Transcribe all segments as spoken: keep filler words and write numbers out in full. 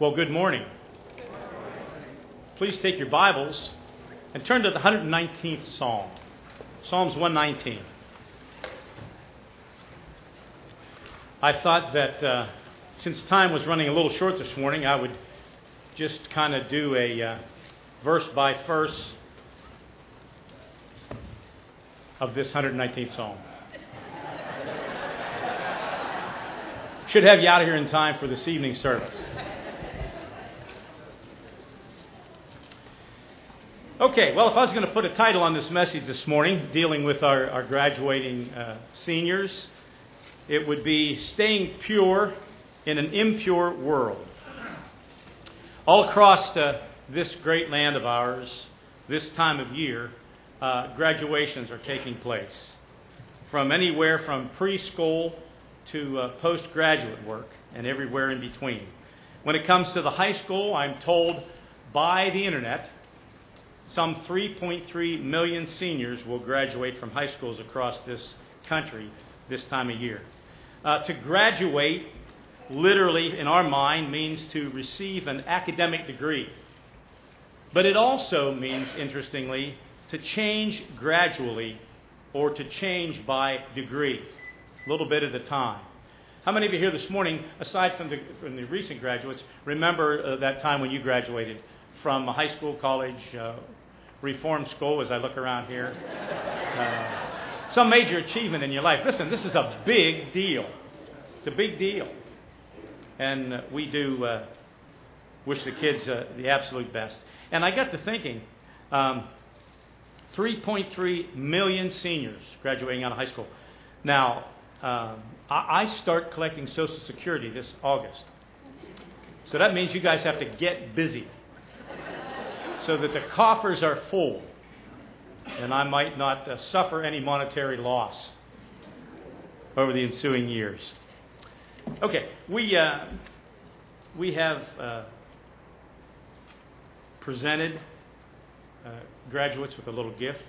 Well, good morning. Please take your Bibles and turn to the one hundred nineteenth Psalm, Psalms one nineteen. I thought that uh, since time was running a little short this morning, I would just kind of do a uh, verse by verse of this one hundred nineteenth Psalm. Should have you out of here in time for this evening service. Okay, well, if I was going to put a title on this message this morning, dealing with our, our graduating uh, seniors, it would be Staying Pure in an Impure World. All across uh, this great land of ours, this time of year, uh, graduations are taking place. From anywhere from preschool to uh, postgraduate work and everywhere in between. When it comes to the high school, I'm told by the internet, some three point three million seniors will graduate from high schools across this country this time of year. Uh, to graduate, literally in our mind, means to receive an academic degree. But it also means, interestingly, to change gradually or to change by degree, a little bit at a time. How many of you here this morning, aside from the, from the recent graduates, remember uh, that time when you graduated from a high school, college, uh, reform school, as I look around here? Uh, some major achievement in your life. Listen, this is a big deal. It's a big deal. And uh, we do uh, wish the kids uh, the absolute best. And I got to thinking, um, three point three million seniors graduating out of high school. Now, um, I, I start collecting Social Security this August. So that means you guys have to get busy so that the coffers are full and I might not uh, suffer any monetary loss over the ensuing years. Okay, we uh, we have uh, presented uh, graduates with a little gift.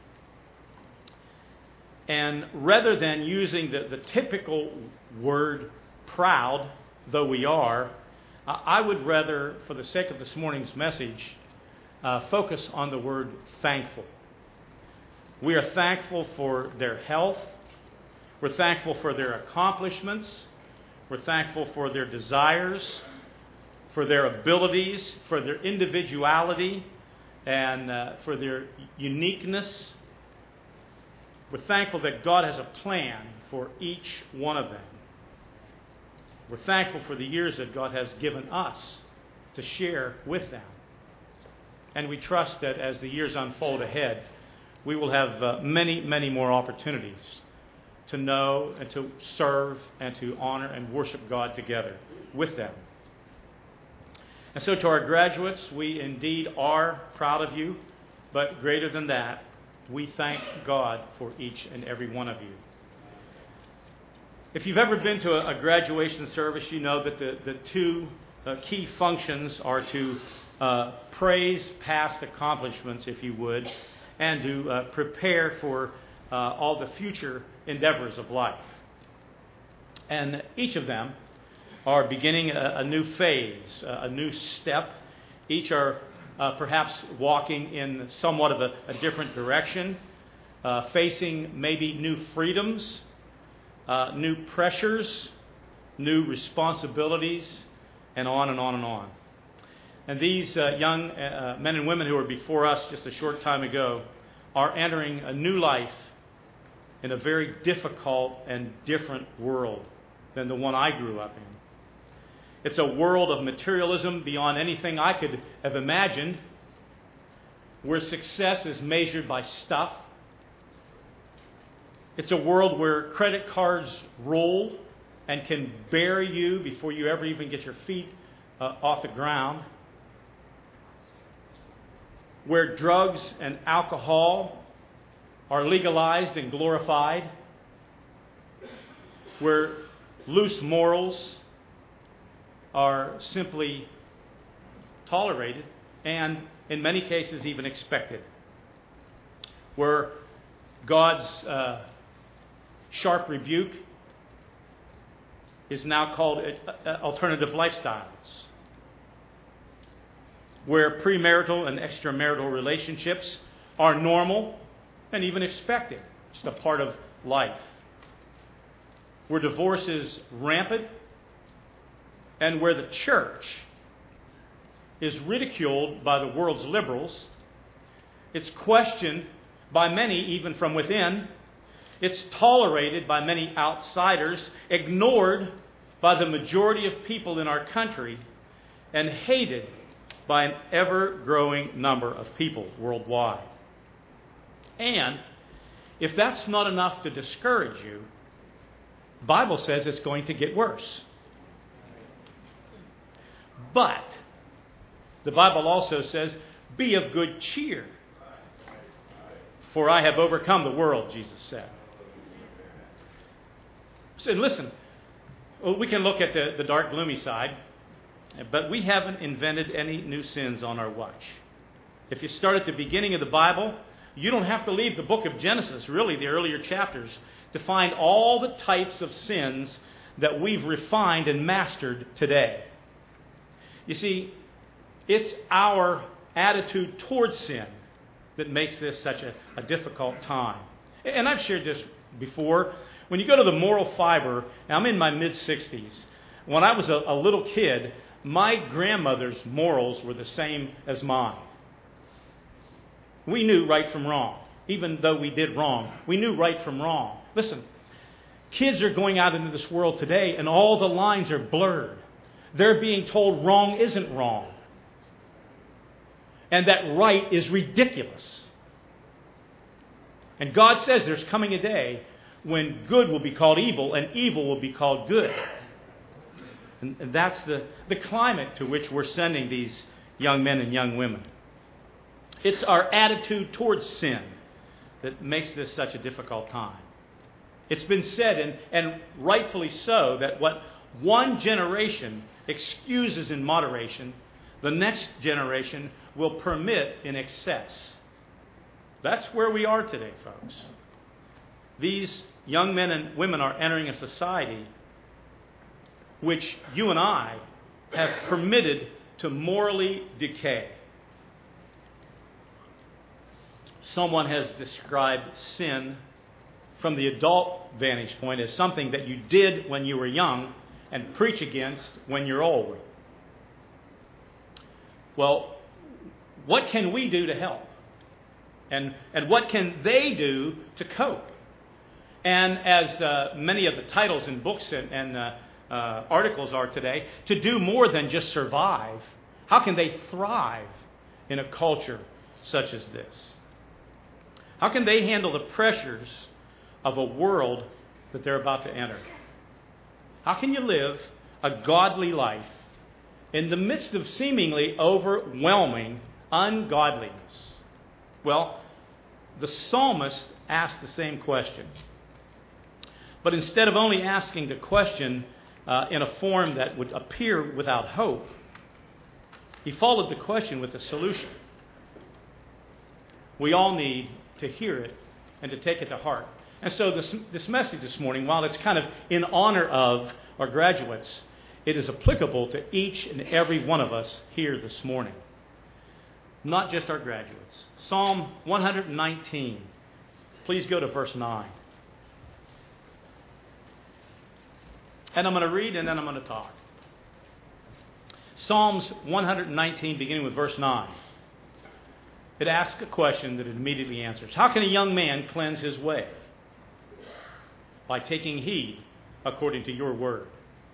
And rather than using the, the typical word proud, though we are, uh, I would rather, for the sake of this morning's message, uh, focus on the word thankful. We are thankful for their health. We're thankful for their accomplishments. We're thankful for their desires, for their abilities, for their individuality, and uh, for their uniqueness. We're thankful that God has a plan for each one of them. We're thankful for the years that God has given us to share with them. And we trust that as the years unfold ahead, we will have uh, many, many more opportunities to know and to serve and to honor and worship God together with them. And so to our graduates, we indeed are proud of you, but greater than that, we thank God for each and every one of you. If you've ever been to a, a graduation service, you know that the, the two uh, key functions are to uh, praise past accomplishments, if you would, and to uh, prepare for uh, all the future endeavors of life. And each of them are beginning a, a new phase, a, a new step. Each are Uh, perhaps walking in somewhat of a, a different direction, uh, facing maybe new freedoms, uh, new pressures, new responsibilities, and on and on and on. And these uh, young uh, men and women who were before us just a short time ago are entering a new life in a very difficult and different world than the one I grew up in. It's a world of materialism beyond anything I could have imagined, where success is measured by stuff. It's a world where credit cards roll and can bury you before you ever even get your feet uh, off the ground. Where drugs and alcohol are legalized and glorified. Where loose morals are simply tolerated and, in many cases, even expected. Where God's uh, sharp rebuke is now called uh, alternative lifestyles. where premarital and extramarital relationships are normal and even expected, just a part of life, where divorce is rampant, and where the church is ridiculed by the world's liberals. It's questioned by many, even from within. It's tolerated by many outsiders, ignored by the majority of people in our country, and hated by an ever-growing number of people worldwide. And if that's not enough to discourage you, the Bible says it's going to get worse. But the Bible also says, be of good cheer, for I have overcome the world, Jesus said. So listen, we can look at the, the dark, gloomy side, but we haven't invented any new sins on our watch. If you start at the beginning of the Bible, you don't have to leave the book of Genesis, really the earlier chapters, to find all the types of sins that we've refined and mastered today. You see, it's our attitude towards sin that makes this such a, a difficult time. And I've shared this before. When you go to the moral fiber, and I'm in my mid-sixties. When I was a, a little kid, my grandmother's morals were the same as mine. We knew right from wrong. Even though we did wrong, we knew right from wrong. Listen, kids are going out into this world today, and all the lines are blurred. They're being told wrong isn't wrong, and that right is ridiculous. And God says there's coming a day when good will be called evil and evil will be called good. And, and that's the, the climate to which we're sending these young men and young women. It's our attitude towards sin that makes this such a difficult time. It's been said, and, and rightfully so, that what one generation excuses in moderation, the next generation will permit in excess. That's where we are today, folks. These young men and women are entering a society which you and I have permitted to morally decay. Someone has described sin from the adult vantage point as something that you did when you were young and preach against when you're old. Well, what can we do to help? And, and what can they do to cope? And as uh, many of the titles in books and, and uh, uh, articles are today, to do more than just survive. How can they thrive in a culture such as this? How can they handle the pressures of a world that they're about to enter? How can you live a godly life in the midst of seemingly overwhelming ungodliness? Well, the psalmist asked the same question. But instead of only asking the question uh, in a form that would appear without hope, he followed the question with a solution. We all need to hear it and to take it to heart. And so this, this message this morning, while it's kind of in honor of our graduates, it is applicable to each and every one of us here this morning. Not just our graduates. Psalm one nineteen. Please go to verse nine. And I'm going to read and then I'm going to talk. Psalms one nineteen, beginning with verse nine. It asks a question that it immediately answers. How can a young man cleanse his way? By taking heed according to your word.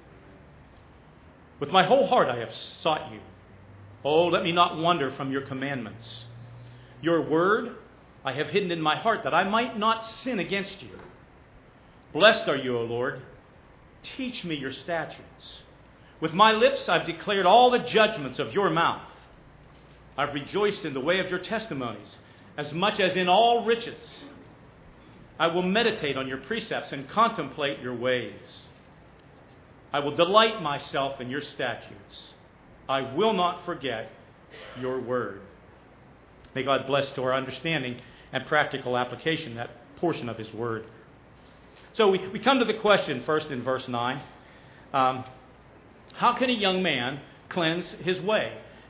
With my whole heart I have sought you. Oh, let me not wander from your commandments. Your word I have hidden in my heart that I might not sin against you. Blessed are you, O Lord. Teach me your statutes. With my lips I've declared all the judgments of your mouth. I've rejoiced in the way of your testimonies, as much as in all riches. I will meditate on your precepts and contemplate your ways. I will delight myself in your statutes. I will not forget your word. May God bless to our understanding and practical application that portion of his word. So we, we come to the question first in verse nine. Um, how can a young man cleanse his way?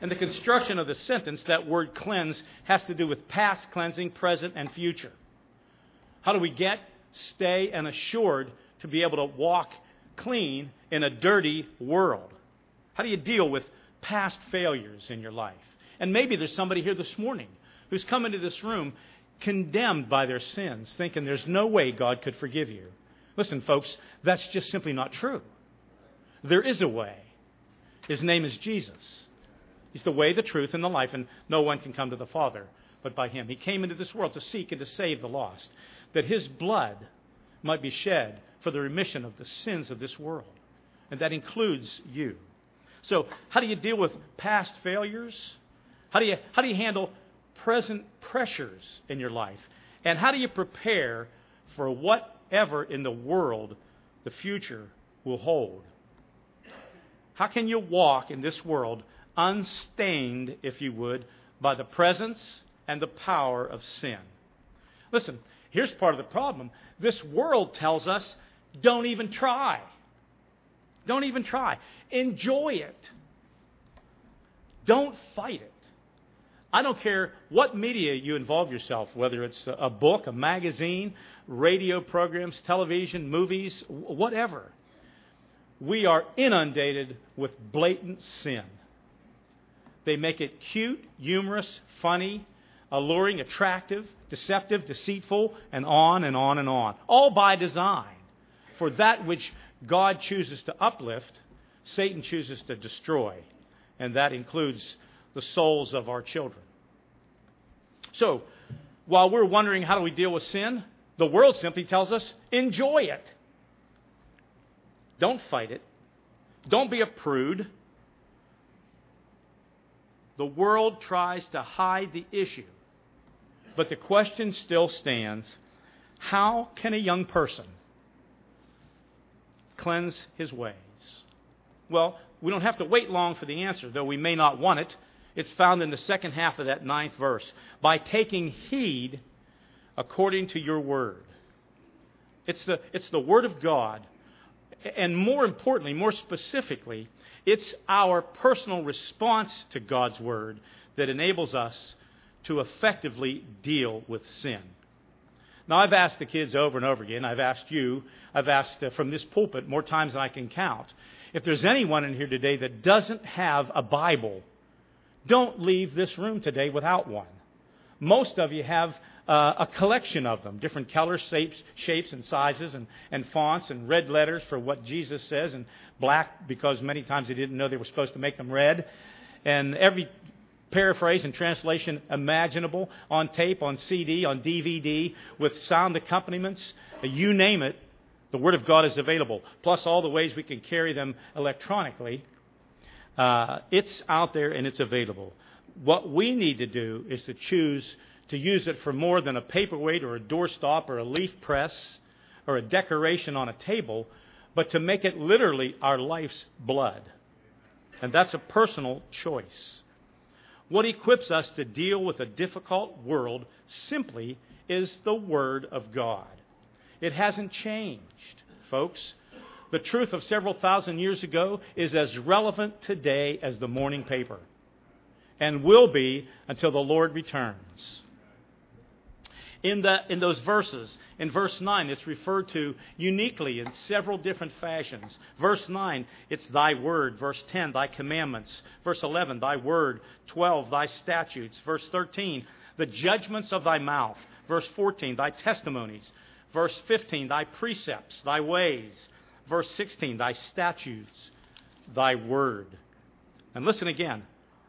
And the construction of the sentence, that word cleanse, has to do with past cleansing, present, and future. How do we get, stay, and assured to be able to walk clean in a dirty world? How do you deal with past failures in your life? And maybe there's somebody here this morning who's come into this room condemned by their sins, thinking there's no way God could forgive you. Listen, folks, that's just simply not true. There is a way. His name is Jesus. He's the way, the truth, and the life, and no one can come to the Father but by Him. He came into this world to seek and to save the lost, that His blood might be shed for the remission of the sins of this world. And that includes you. So, how do you deal with past failures? How do you, how do you handle present pressures in your life? And how do you prepare for whatever in the world the future will hold? How can you walk in this world unstained, if you would, by the presence and the power of sin? Listen, here's part of the problem. This world tells us, don't even try. Don't even try. Enjoy it. Don't fight it. I don't care what media you involve yourself, whether it's a book, a magazine, radio programs, television, movies, whatever. We are inundated with blatant sin. They make it cute, humorous, funny, alluring, attractive, deceptive, deceitful, and on and on and on. All by design. For that which God chooses to uplift, Satan chooses to destroy. And that includes the souls of our children. So, while we're wondering how do we deal with sin, the world simply tells us, enjoy it. Don't fight it. Don't be a prude. The world tries to hide the issue. But the question still stands, how can a young person cleanse his ways? Well, we don't have to wait long for the answer, though we may not want it. It's found in the second half of that ninth verse. By taking heed according to your word. It's the, it's the word of God. And more importantly, more specifically, it's our personal response to God's word that enables us to effectively deal with sin. Now, I've asked the kids over and over again. I've asked you. I've asked uh, from this pulpit more times than I can count. If there's anyone in here today that doesn't have a Bible, don't leave this room today without one. Most of you have uh, a collection of them, different colors, shapes, shapes and sizes, and, and fonts, and red letters for what Jesus says, and black because many times they didn't know they were supposed to make them red. And every paraphrase and translation imaginable, on tape, on C D, on D V D, with sound accompaniments, you name it, the Word of God is available. Plus all the ways we can carry them electronically. Uh, it's out there and it's available. What we need to do is to choose to use it for more than a paperweight or a doorstop or a leaf press or a decoration on a table, but to make it literally our life's blood. And that's a personal choice. What equips us to deal with a difficult world simply is the Word of God. It hasn't changed, folks. The truth of several thousand years ago is as relevant today as the morning paper, and will be until the Lord returns. In the in those verses, in verse nine, it's referred to uniquely in several different fashions. Verse nine, it's thy word. Verse ten, thy commandments. Verse eleven, thy word. twelve, thy statutes. Verse thirteen, the judgments of thy mouth. Verse fourteen, thy testimonies. Verse fifteen, thy precepts, thy ways. Verse sixteen, thy statutes, thy word. And listen again,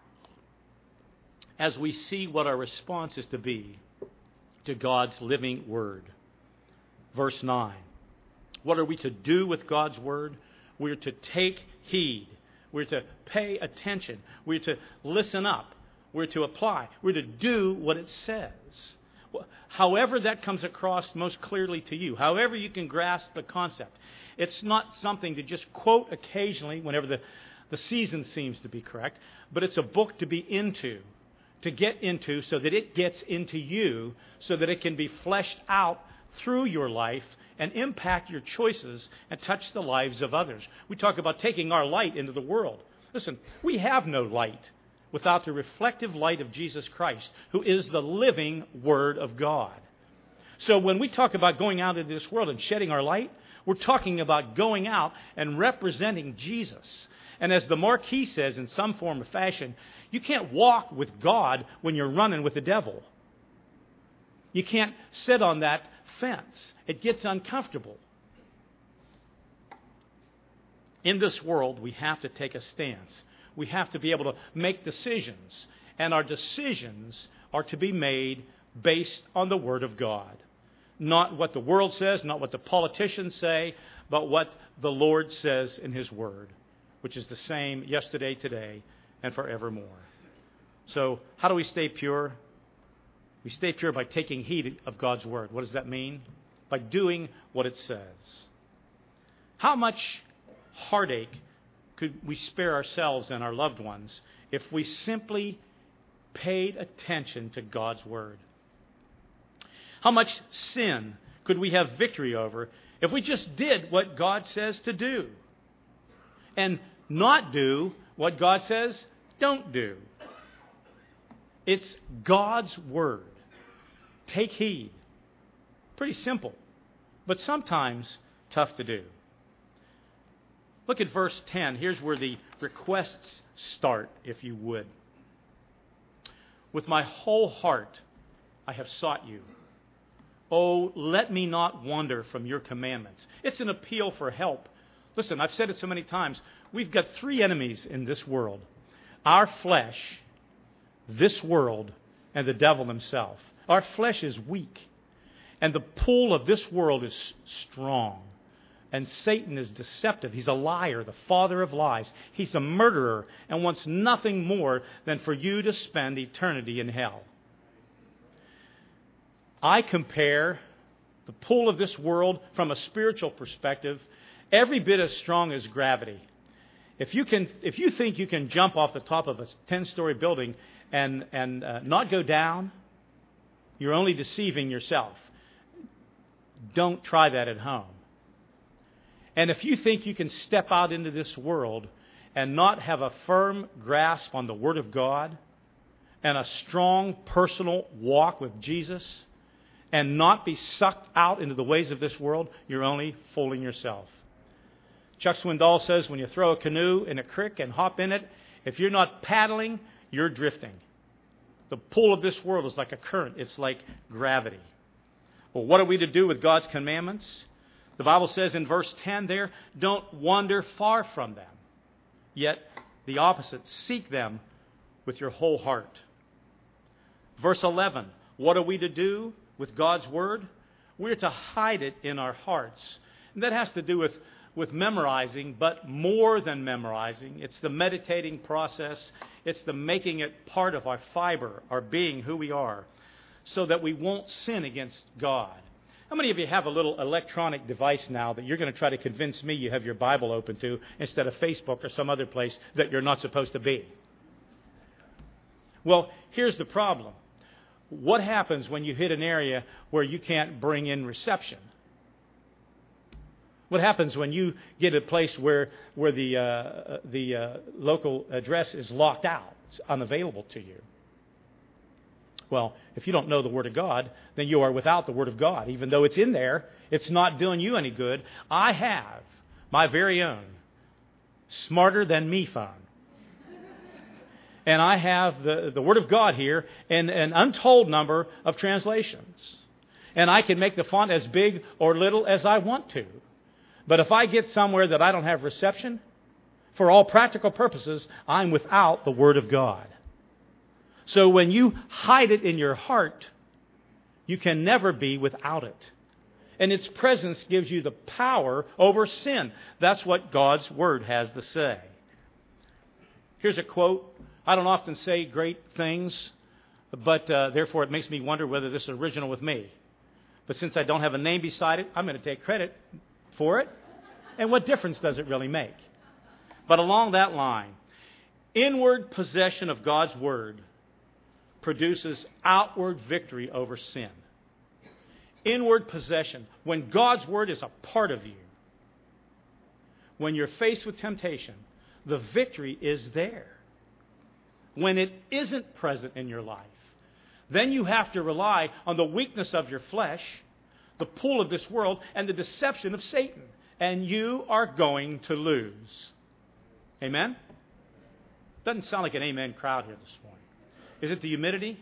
as we see what our response is to be to God's living word. Verse nine. What are we to do with God's word? We're to take heed. We're to pay attention. We're to listen up. We're to apply. We're to do what it says. However that comes across most clearly to you, however you can grasp the concept. It's not something to just quote occasionally whenever the, the season seems to be correct, but it's a book to be into. To get into so that it gets into you, so that it can be fleshed out through your life and impact your choices and touch the lives of others. We talk about taking our light into the world. Listen, we have no light without the reflective light of Jesus Christ, who is the living Word of God. So when we talk about going out into this world and shedding our light, we're talking about going out and representing Jesus. And as the Marquis says in some form or fashion, you can't walk with God when you're running with the devil. You can't sit on that fence. It gets uncomfortable. In this world, we have to take a stance. We have to be able to make decisions. And our decisions are to be made based on the Word of God. Not what the world says, not what the politicians say, but what the Lord says in His Word, which is the same yesterday, today, and forevermore. So, how do we stay pure? We stay pure by taking heed of God's Word. What does that mean? By doing what it says. How much heartache could we spare ourselves and our loved ones if we simply paid attention to God's Word? How much sin could we have victory over if we just did what God says to do and not do what God says don't do? It's God's Word. Take heed. Pretty simple, but sometimes tough to do. Look at verse ten. Here's where the requests start, if you would. With my whole heart I have sought you. Oh, let me not wander from your commandments. It's an appeal for help. Listen, I've said it so many times. We've got three enemies in this world. Our flesh, this world, and the devil himself. Our flesh is weak. And the pull of this world is strong. And Satan is deceptive. He's a liar, the father of lies. He's a murderer and wants nothing more than for you to spend eternity in hell. I compare the pull of this world from a spiritual perspective every bit as strong as gravity. If you can, if you think you can jump off the top of a ten-story building and and uh, not go down, you're only deceiving yourself. Don't try that at home. And if you think you can step out into this world and not have a firm grasp on the Word of God and a strong personal walk with Jesus and not be sucked out into the ways of this world, you're only fooling yourself. Chuck Swindoll says when you throw a canoe in a creek and hop in it, if you're not paddling, you're drifting. The pull of this world is like a current. It's like gravity. Well, what are we to do with God's commandments? The Bible says in verse ten there, don't wander far from them. Yet the opposite, seek them with your whole heart. Verse eleven, what are we to do with God's Word? We're to hide it in our hearts. And that has to do with, with memorizing, but more than memorizing. It's the meditating process. It's the making it part of our fiber, our being, who we are, so that we won't sin against God. How many of you have a little electronic device now that you're going to try to convince me you have your Bible open to instead of Facebook or some other place that you're not supposed to be? Well, here's the problem. What happens when you hit an area where you can't bring in reception? What happens when you get a place where where the uh, the uh, local address is locked out, it's unavailable to you? Well, if you don't know the Word of God, then you are without the Word of God. Even though it's in there, it's not doing you any good. I have my very own Smarter Than Me phone. And I have the, the Word of God here in an untold number of translations. And I can make the font as big or little as I want to. But if I get somewhere that I don't have reception, for all practical purposes, I'm without the Word of God. So when you hide it in your heart, you can never be without it. And its presence gives you the power over sin. That's what God's Word has to say. Here's a quote. I don't often say great things, but uh, therefore it makes me wonder whether this is original with me. But since I don't have a name beside it, I'm going to take credit for it. And what difference does it really make? But along that line, inward possession of God's Word produces outward victory over sin. Inward possession. When God's Word is a part of you, when you're faced with temptation, the victory is there. when it isn't present in your life, then you have to rely on the weakness of your flesh, the pull of this world, and the deception of Satan. And you are going to lose. Amen? Doesn't sound like an amen crowd here this morning. Is it the humidity?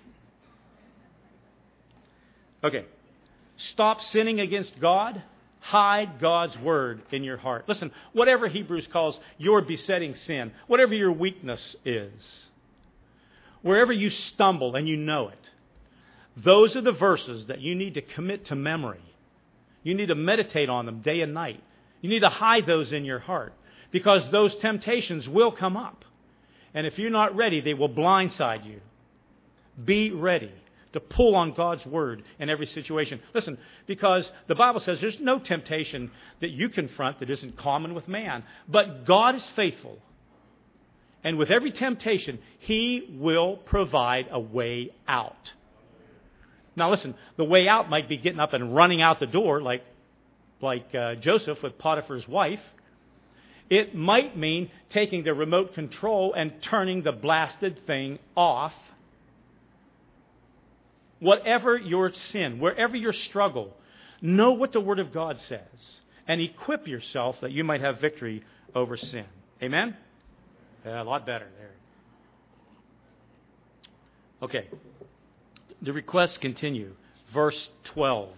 Okay. Stop sinning against God. Hide God's word in your heart. Listen, whatever Hebrews calls your besetting sin, whatever your weakness is, wherever you stumble and you know it, those are the verses that you need to commit to memory. You need to meditate on them day and night. You need to hide those in your heart because those temptations will come up. And if you're not ready, they will blindside you. Be ready to pull on God's word in every situation. Listen, because the Bible says there's no temptation that you confront that isn't common with man. But God is faithful. And with every temptation, He will provide a way out. Now listen, the way out might be getting up and running out the door like, like uh, Joseph with Potiphar's wife. It might mean taking the remote control and turning the blasted thing off. Whatever your sin, wherever your struggle, know what the Word of God says and equip yourself that you might have victory over sin. Amen? Yeah, a lot better there. Okay. The requests continue. Verse twelve.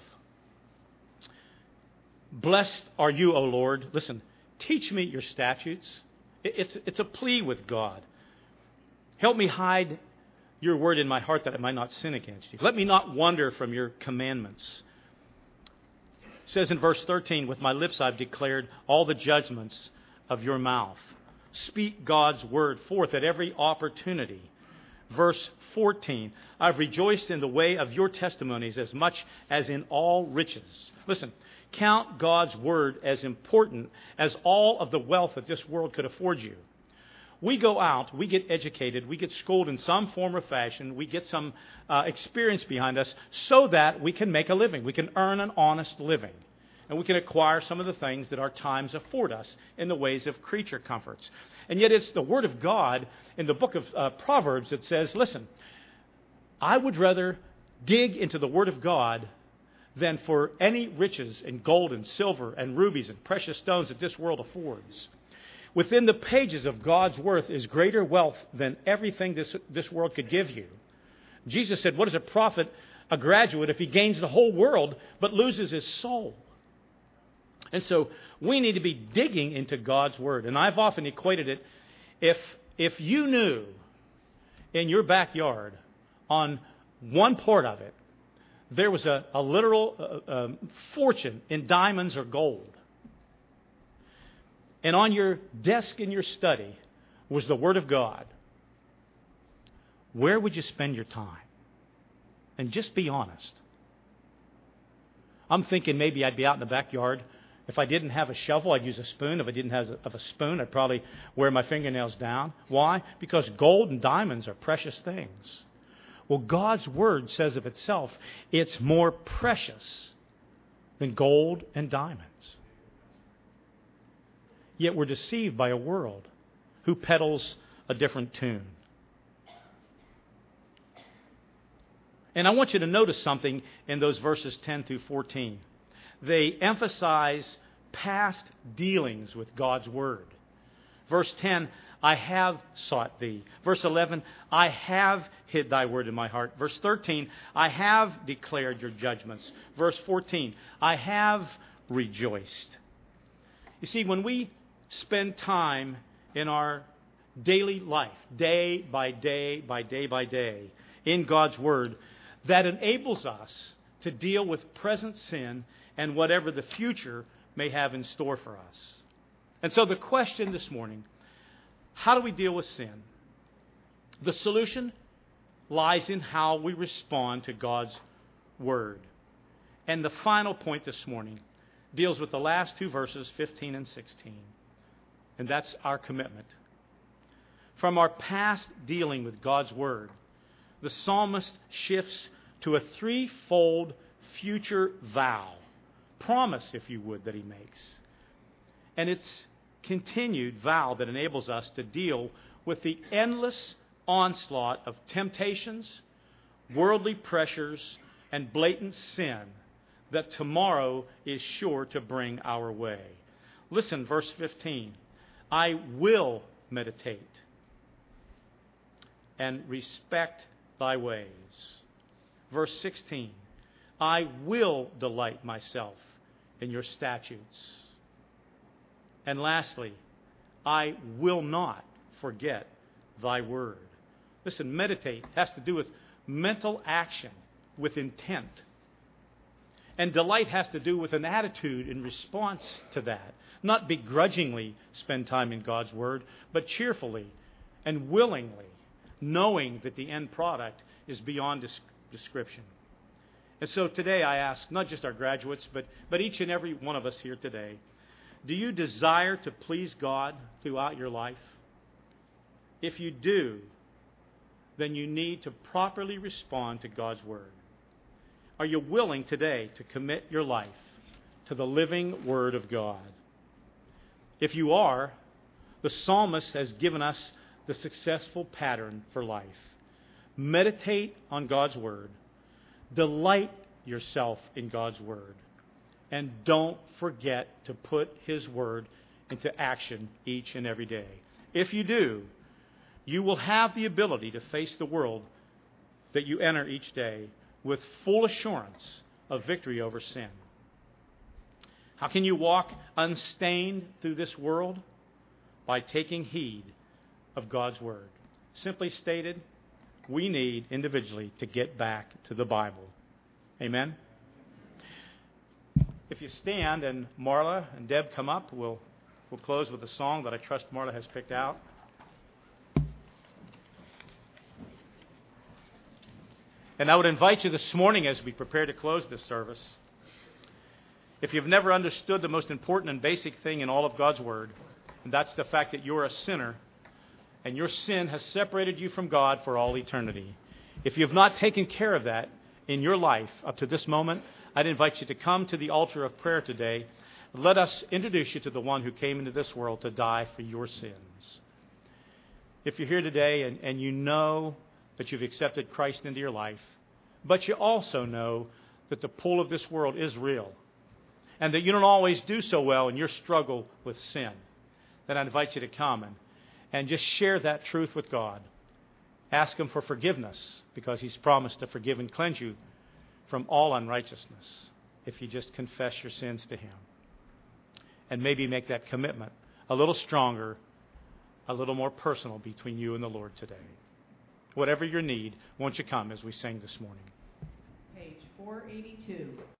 Blessed are you, O Lord. Listen, teach me your statutes. It's, it's a plea with God. Help me hide your word in my heart that I might not sin against you. Let me not wander from your commandments. It says in verse thirteen, with my lips I've declared all the judgments of your mouth. Speak God's word forth at every opportunity. Verse fourteen, I've rejoiced in the way of your testimonies as much as in all riches. Listen, count God's word as important as all of the wealth that this world could afford you. We go out, we get educated, we get schooled in some form or fashion, we get some uh, experience behind us so that we can make a living. We can earn an honest living. And we can acquire some of the things that our times afford us in the ways of creature comforts. And yet it's the Word of God in the book of uh, Proverbs that says, listen, I would rather dig into the Word of God than for any riches and gold and silver and rubies and precious stones that this world affords. Within the pages of God's Word is greater wealth than everything this, this world could give you. Jesus said, what is a prophet, a graduate, if he gains the whole world but loses his soul? And so we need to be digging into God's Word. And I've often equated it, if, if you knew in your backyard on one part of it, there was a, a literal uh, uh, fortune in diamonds or gold. And on your desk in your study was the Word of God. Where would you spend your time? And just be honest. I'm thinking maybe I'd be out in the backyard. If I didn't have a shovel, I'd use a spoon. If I didn't have a spoon, I'd probably wear my fingernails down. Why? Because gold and diamonds are precious things. Well, God's Word says of itself, it's more precious than gold and diamonds. Yet we're deceived by a world who peddles a different tune. And I want you to notice something in those verses ten through fourteen. They emphasize past dealings with God's Word. Verse ten, I have sought thee. Verse eleven, I have hid thy word in my heart. Verse thirteen, I have declared your judgments. Verse fourteen, I have rejoiced. You see, when we spend time in our daily life, day by day by day by day, in God's Word, that enables us to deal with present sin and whatever the future may have in store for us. And so the question this morning, how do we deal with sin? The solution lies in how we respond to God's Word. And the final point this morning deals with the last two verses, fifteen and sixteen. And that's our commitment. From our past dealing with God's Word, the psalmist shifts to a threefold future vow, promise, if you would, that he makes. And it's continued vow that enables us to deal with the endless onslaught of temptations, worldly pressures, and blatant sin that tomorrow is sure to bring our way. Listen, verse fifteen. I will meditate and respect thy ways. Verse sixteen. I will delight myself in your statutes. And lastly, I will not forget thy word. Listen, meditate has to do with mental action, with intent. And delight has to do with an attitude in response to that. Not begrudgingly spend time in God's word, but cheerfully and willingly, knowing that the end product is beyond des- description. And so today I ask, not just our graduates, but, but each and every one of us here today, do you desire to please God throughout your life? If you do, then you need to properly respond to God's word. Are you willing today to commit your life to the living word of God? If you are, the psalmist has given us the successful pattern for life. Meditate on God's word. Delight yourself in God's word. And don't forget to put his word into action each and every day. If you do, you will have the ability to face the world that you enter each day with full assurance of victory over sin. How can you walk unstained through this world? By taking heed of God's word. Simply stated, we need individually to get back to the Bible. Amen? If you stand and Marla and Deb come up, we'll, we'll close with a song that I trust Marla has picked out. And I would invite you this morning as we prepare to close this service, if you've never understood the most important and basic thing in all of God's Word, and that's the fact that you're a sinner, and your sin has separated you from God for all eternity. If you've not taken care of that in your life up to this moment, I'd invite you to come to the altar of prayer today. Let us introduce you to the one who came into this world to die for your sins. If you're here today and, and you know that you've accepted Christ into your life, but you also know that the pull of this world is real, and that you don't always do so well in your struggle with sin, then I invite you to come and, and just share that truth with God. Ask Him for forgiveness, because He's promised to forgive and cleanse you from all unrighteousness if you just confess your sins to Him. And maybe make that commitment a little stronger, a little more personal between you and the Lord today. Whatever your need, won't you come as we sing this morning? Page four eighty-two.